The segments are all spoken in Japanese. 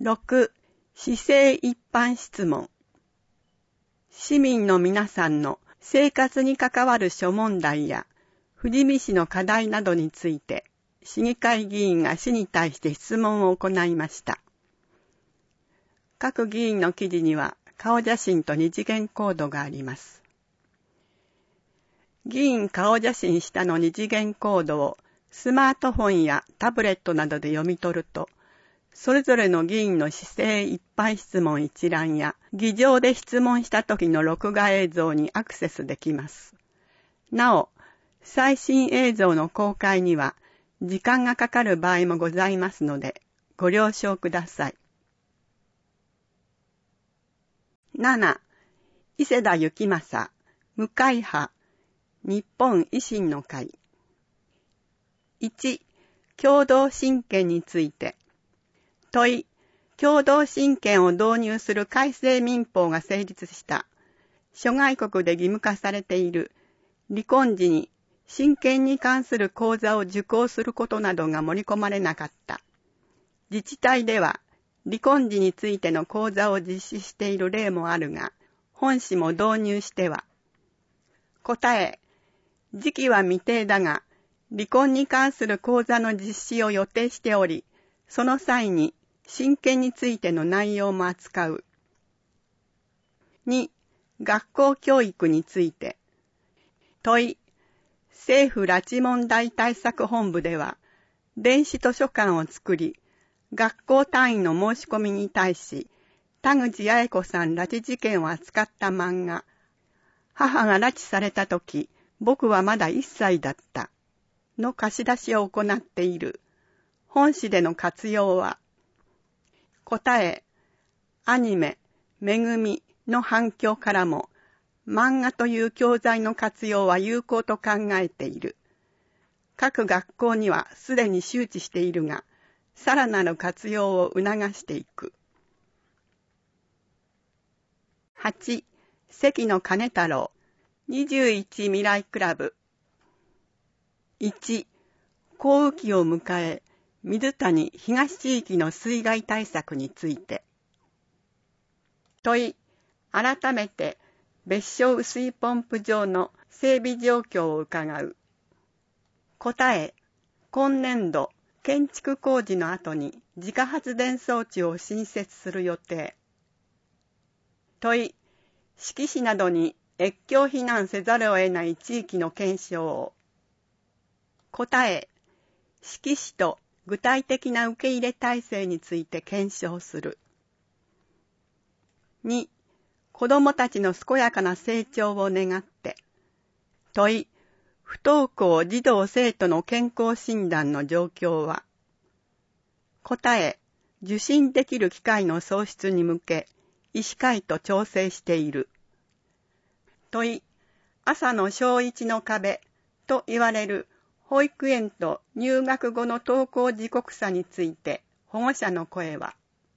6. 市政一般質問。市民の皆さんの生活に関わる諸問題や富士見市の課題などについて市議会議員が市に対して質問を行いました。各議員の記事には顔写真と二次元コードがあります。議員顔写真下の二次元コードをスマートフォンやタブレットなどで読み取ると、それぞれの議員の市政一般質問一覧や議場で質問した時の録画映像にアクセスできます。なお、最新映像の公開には時間がかかる場合もございますので、ご了承ください。7. 伊勢田幸正、無会派、日本維新の会。1. 共同親権について。問い、共同親権を導入する改正民法が成立した諸外国で義務化されている離婚時に親権に関する講座を受講することなどが盛り込まれなかった。自治体では離婚時についての講座を実施している例もあるが、本市も導入しては。答え、時期は未定だが、離婚に関する講座の実施を予定しており、その際に親権についての内容も扱う。2. 学校教育について。問い、政府拉致問題対策本部では、電子図書館を作り、学校単位の申し込みに対し、田口八重子さん拉致事件を扱った漫画、母が拉致されたとき、僕はまだ1歳だった、の貸し出しを行っている。本市での活用は、答え、アニメ、めぐみの反響からも、漫画という教材の活用は有効と考えている。各学校にはすでに周知しているが、さらなる活用を促していく。8. 関野金太郎、21未来クラブ。1. 降雨期を迎え、水谷東地域の水害対策について。問い、改めて別所雨水ポンプ場の整備状況を伺う。答え、今年度、建築工事の後に自家発電装置を新設する予定。問い、志木市などに越境避難せざるを得ない地域の検証を。答え、志木市と具体的な受け入れ体制について検証する。2. 子どもたちの健やかな成長を願って。問い、不登校児童生徒の健康診断の状況は。答え、受診できる機会の創出に向け、医師会と調整している。問い、朝の小1の壁と言われる保育園と入学後の登校時刻差について保護者の声は。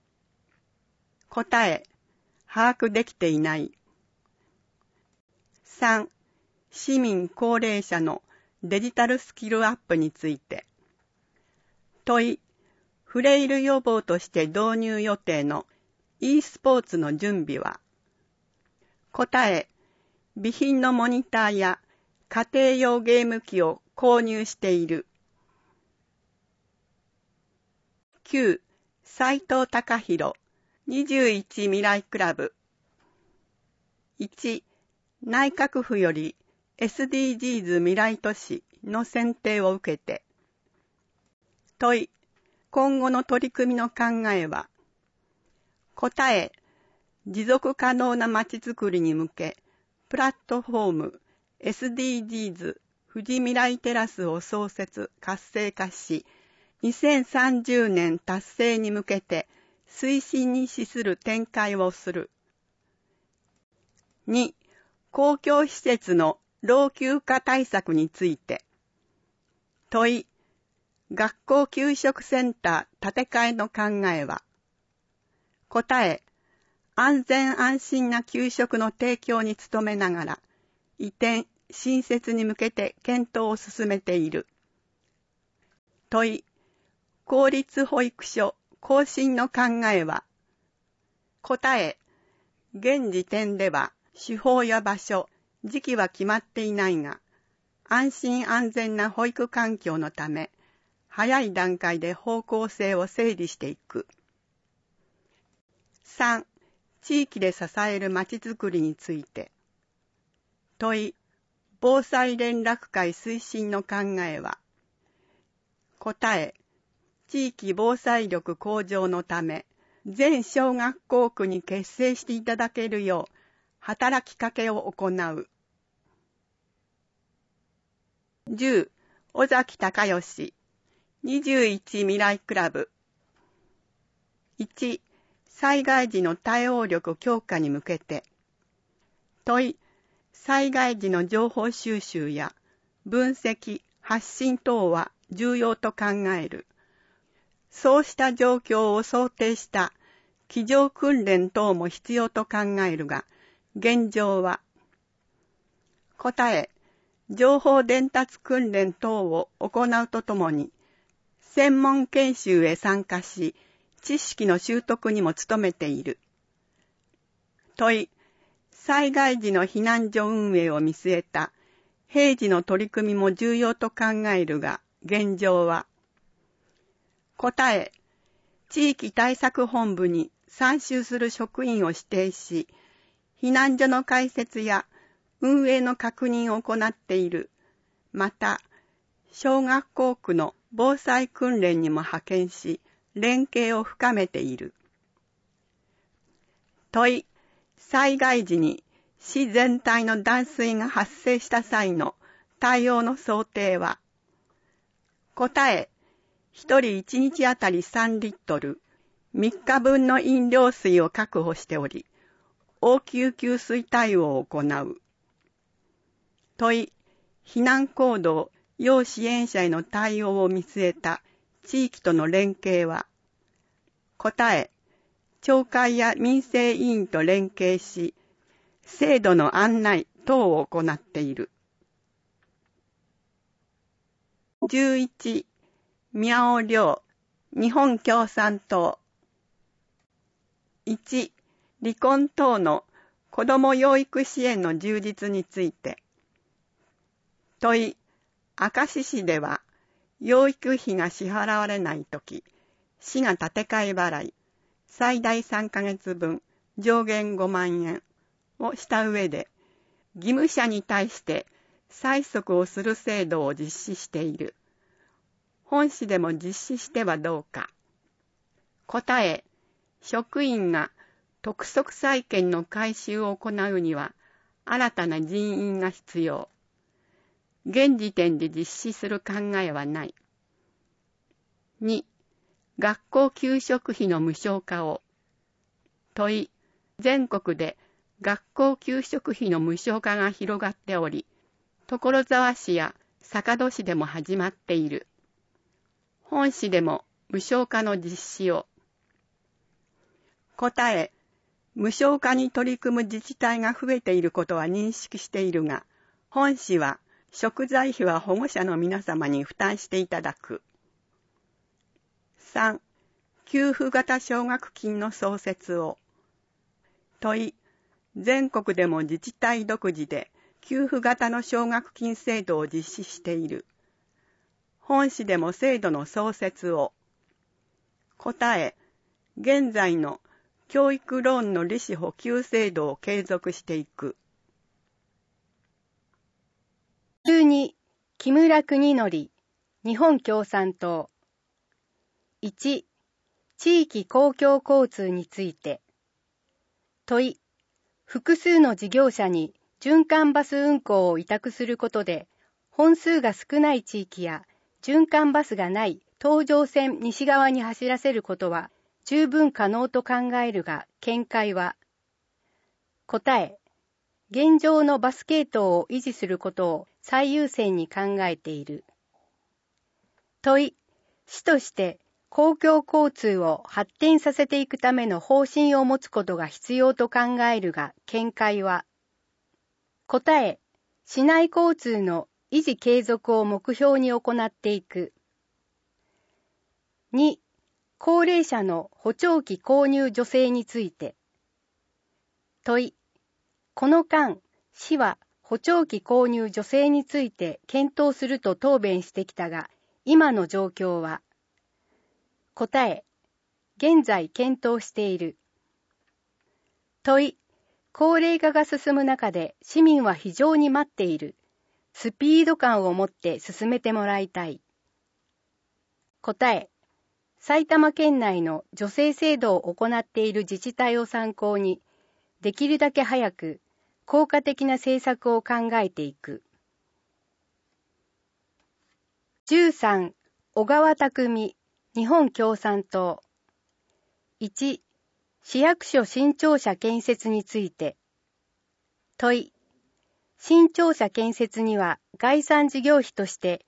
答え、把握できていない。3. 市民高齢者のデジタルスキルアップについて。問い、フレイル予防として導入予定の e スポーツの準備は。答え、備品のモニターや家庭用ゲーム機を購入している。9. 斉藤隆弘、21未来クラブ。1. 内閣府より SDGs 未来都市の選定を受けて。問い、今後の取り組みの考えは。答え、持続可能なまちづくりに向け、プラットフォーム SDGs 富士未来テラスを創設活性化し、2030年達成に向けて推進に資する展開をする。2. 公共施設の老朽化対策について。問い、学校給食センター建て替えの考えは。答え、安全安心な給食の提供に努めながら、移転、新設に向けて検討を進めている。問い、公立保育所更新の考えは、答え、現時点では手法や場所、時期は決まっていないが、安心安全な保育環境のため、早い段階で方向性を整理していく。3、地域で支えるまちづくりについて。問い、防災連絡会推進の考えは、答え、地域防災力向上のため、全小学校区に結成していただけるよう、働きかけを行う。10、尾崎隆義、21未来クラブ。1、災害時の対応力強化に向けて。問い、災害時の情報収集や分析、発信等は重要と考える。そうした状況を想定した机上訓練等も必要と考えるが、現状は、答え、情報伝達訓練等を行うとともに、専門研修へ参加し、知識の習得にも努めている。問い、災害時の避難所運営を見据えた平時の取り組みも重要と考えるが、現状は、答え、地域対策本部に参集する職員を指定し、避難所の開設や運営の確認を行っている。また、小学校区の防災訓練にも派遣し、連携を深めている。問い、災害時に市全体の断水が発生した際の対応の想定は、答え、1人1日あたり3リットル、3日分の飲料水を確保しており、応急給水対応を行う。問い、避難行動、要支援者への対応を見据えた地域との連携は、答え、町会や民生委員と連携し、制度の案内等を行っている。11、宮尾亮、日本共産党。1、離婚等の子ども養育支援の充実について。問い、明石市では、養育費が支払われないとき、市が立て替え払い、最大3ヶ月分、上限5万円をした上で、義務者に対して催促をする制度を実施している。本市でも実施してはどうか。答え、職員が督促債権の回収を行うには、新たな人員が必要。現時点で実施する考えはない。2、学校給食費の無償化を。問い、全国で学校給食費の無償化が広がっており、所沢市や坂戸市でも始まっている。本市でも無償化の実施を。答え、無償化に取り組む自治体が増えていることは認識しているが、本市は食材費は保護者の皆様に負担していただく。3、給付型奨学金の創設を。問い、全国でも自治体独自で給付型の奨学金制度を実施している。本市でも制度の創設を。答え、現在の教育ローンの利子補給制度を継続していく。 12、木村邦則、日本共産党。1、地域公共交通について。問い、複数の事業者に循環バス運行を委託することで、本数が少ない地域や循環バスがない東上線西側に走らせることは十分可能と考えるが、見解は。答え、現状のバス系統を維持することを最優先に考えている。問い、市として公共交通を発展させていくための方針を持つことが必要と考えるが、見解は。答え、市内交通の維持継続を目標に行っていく。2、 高齢者の補聴器購入助成について。問い。この間、市は補聴器購入助成について検討すると答弁してきたが、今の状況は。答え。現在検討している。問い。高齢化が進む中で市民は非常に待っている。スピード感を持って進めてもらいたい。答え。埼玉県内の助成制度を行っている自治体を参考に、できるだけ早く効果的な政策を考えていく。13. 小川匠、日本共産党。1. 市役所新庁舎建設について。問い。新庁舎建設には概算事業費として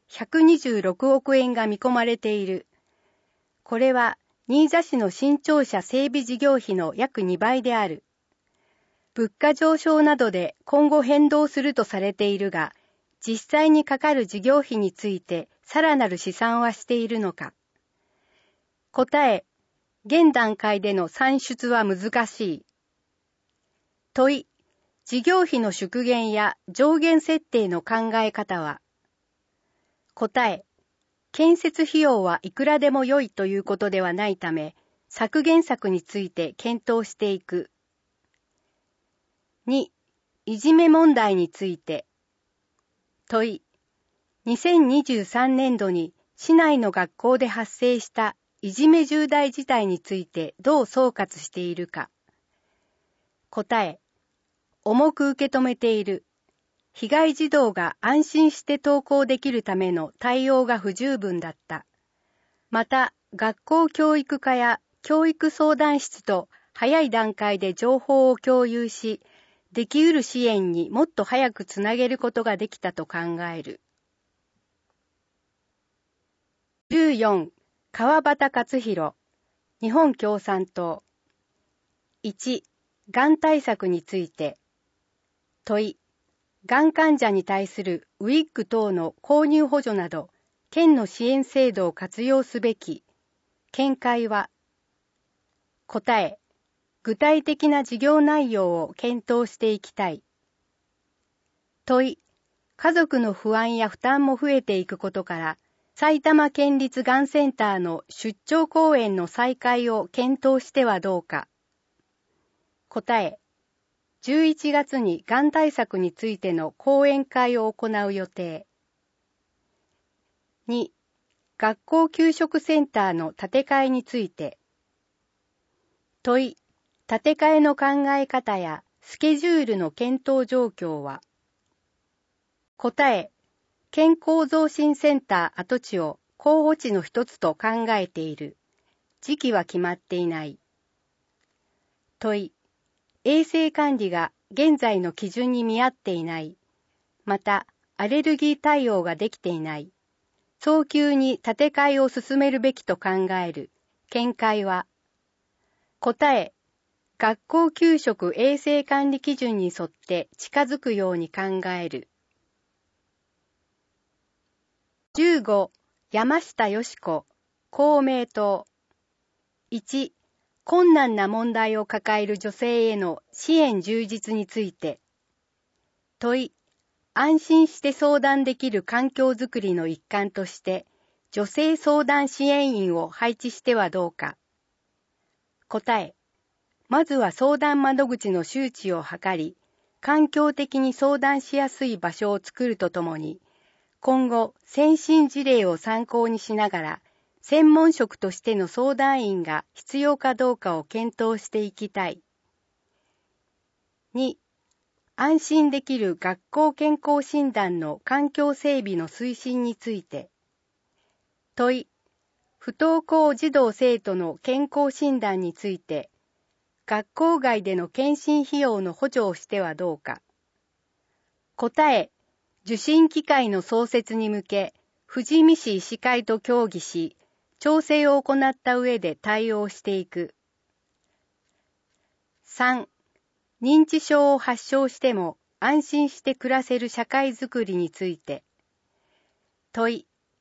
126億円が見込まれている。これは新座市の新庁舎整備事業費の約2倍である。物価上昇などで今後変動するとされているが、実際にかかる事業費についてさらなる試算はしているのか。答え。現段階での算出は難しい。問い。事業費の縮減や上限設定の考え方は。答え。建設費用はいくらでも良いということではないため、削減策について検討していく。2. いじめ問題について。問い。2023年度に市内の学校で発生したいじめ重大事態についてどう総括しているか。答え。重く受け止めている。被害児童が安心して登校できるための対応が不十分だった。また、学校教育課や教育相談室と早い段階で情報を共有し、できうる支援にもっと早くつなげることができたと考える。14. 川端勝弘、日本共産党。1. がん対策について。問い。がん患者に対するウィッグ等の購入補助など、県の支援制度を活用すべき。見解は。答え。具体的な事業内容を検討していきたい。問い。家族の不安や負担も増えていくことから、埼玉県立がんセンターの出張講演の再開を検討してはどうか。答え。11月にがん対策についての講演会を行う予定。2. 学校給食センターの建て替えについて。問い。建て替えの考え方やスケジュールの検討状況は。答え。健康増進センター跡地を候補地の一つと考えている。時期は決まっていない。問い。衛生管理が現在の基準に見合っていない。また、アレルギー対応ができていない。早急に建て替えを進めるべきと考える。見解は。答え。学校給食衛生管理基準に沿って近づくように考える。15. 山下よし子、公明党。1. 困難な問題を抱える女性への支援充実について。問い。安心して相談できる環境づくりの一環として、女性相談支援員を配置してはどうか。答え。まずは相談窓口の周知を図り、環境的に相談しやすい場所を作るとともに、今後、先進事例を参考にしながら、専門職としての相談員が必要かどうかを検討していきたい。2. 安心できる学校健康診断の環境整備の推進について。問い。不登校児童生徒の健康診断について、学校外での検診費用の補助をしてはどうか。答え。受診機会の創設に向け、富士見市医師会と協議し、調整を行った上で対応していく。3. 認知症を発症しても安心して暮らせる社会づくりについて。問い。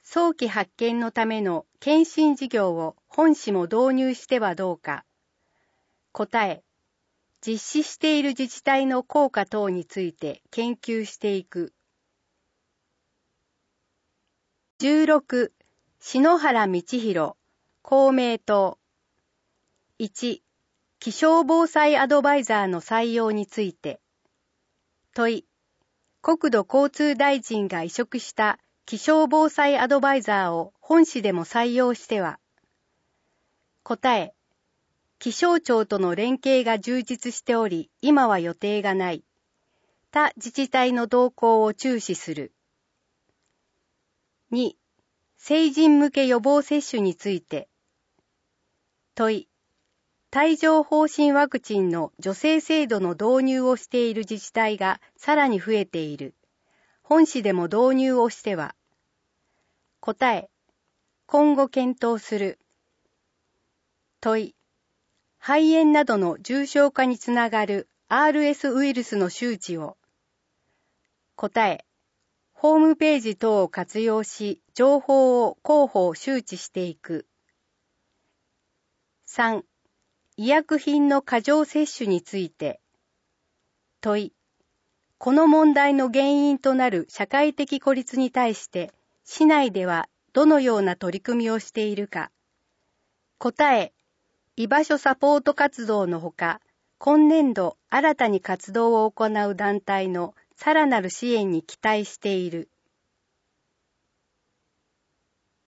早期発見のための検診事業を本市も導入してはどうか。答え、実施している自治体の効果等について研究していく。16、篠原道弘、公明党。1、気象防災アドバイザーの採用について。問い、国土交通大臣が委嘱した気象防災アドバイザーを本市でも採用しては。答え、気象庁との連携が充実しており、今は予定がない。他自治体の動向を注視する。2、成人向け予防接種について。問い、帯状疱疹ワクチンの助成制度の導入をしている自治体がさらに増えている。本市でも導入をしては。答え、今後検討する。問い、肺炎などの重症化につながる RS ウイルスの周知を。答え、ホームページ等を活用し、情報を広報周知していく。3、医薬品の過剰摂取について。問い、この問題の原因となる社会的孤立に対して、市内ではどのような取り組みをしているか。答え、居場所サポート活動のほか、今年度新たに活動を行う団体のさらなる支援に期待している。